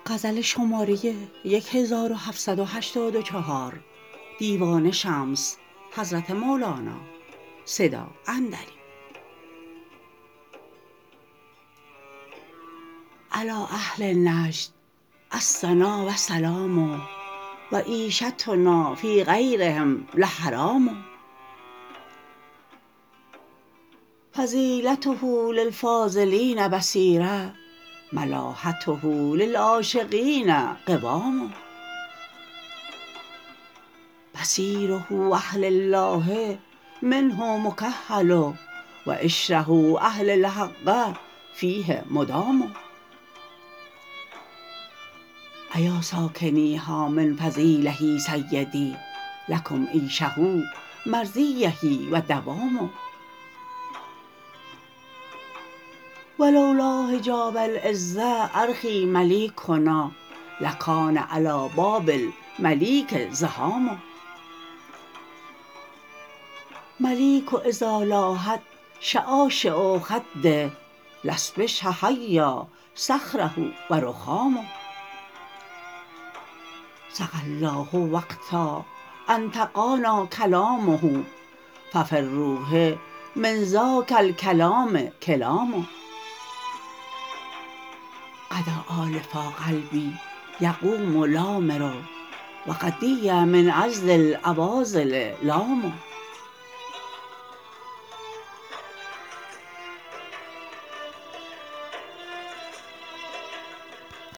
غزل شماره 1784 دیوان شمس حضرت مولانا صدا اندری. علی اهل نجد الثنا و سلام و عیشتنا فی غیرهم لحرام. فضیلته للفاضلین بصیره ملاحته للعاشقین قوام. بصیره اهل الله منه مکحل و عشره اهل الحق فیه مدام. ایا ساکنیها من فضیله سیدی لکم عیشه مرضیه و دوام. و لولا حجاب العزه ارخی ملیکنا لکان علی باب الملیک زحام. ملیک اذا لاحت شعاشع خده لاصبح حیا صخره و رخام. سقی الله وقتا انطقانا کلامه ففی الروح من ذاک الکلام کلام. غدا آلفا قلبی یقوم لامر و غدی من عذل الاواذل لام.